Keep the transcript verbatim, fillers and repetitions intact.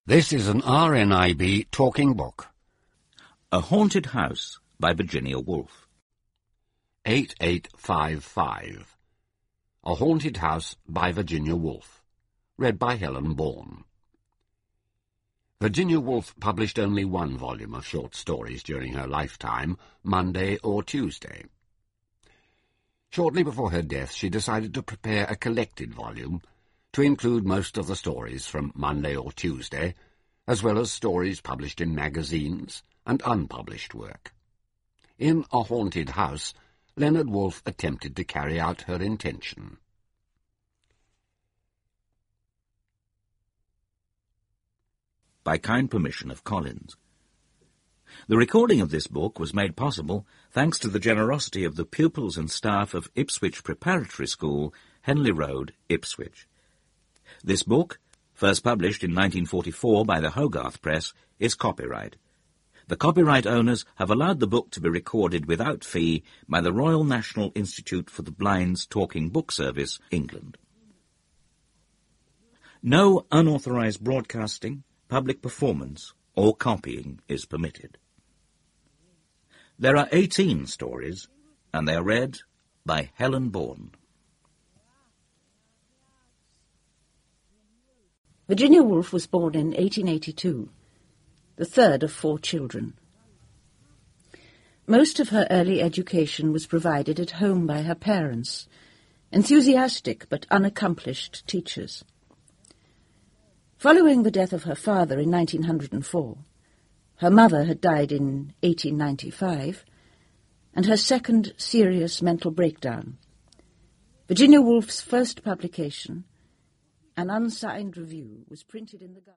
This is an R N I B talking book. A Haunted House by Virginia Woolf. eight eight five five. A Haunted House by Virginia Woolf. Read by Helen Bourne. Virginia Woolf published only one volume of short stories during her lifetime, Monday or Tuesday. Shortly before her death, she decided to prepare a collected volume to include most of the stories from Monday or Tuesday, as well as stories published in magazines and unpublished work. In A Haunted House, Leonard Woolf attempted to carry out her intention. By kind permission of Collins. The recording of this book was made possible thanks to the generosity of the pupils and staff of Ipswich Preparatory School, Henley Road, Ipswich. This book, first published in nineteen forty-four by the Hogarth Press, is copyright. The copyright owners have allowed the book to be recorded without fee by the Royal National Institute for the Blind's Talking Book Service, England. No unauthorized broadcasting, public performance, or copying is permitted. There are eighteen stories, and they are read by Helen Bourne. Virginia Woolf was born in eighteen eighty-two, the third of four children. Most of her early education was provided at home by her parents, enthusiastic but unaccomplished teachers. Following the death of her father in nineteen oh four, her mother had died in eighteen ninety-five, and her second serious mental breakdown, Virginia Woolf's first publication, an unsigned review, was printed in the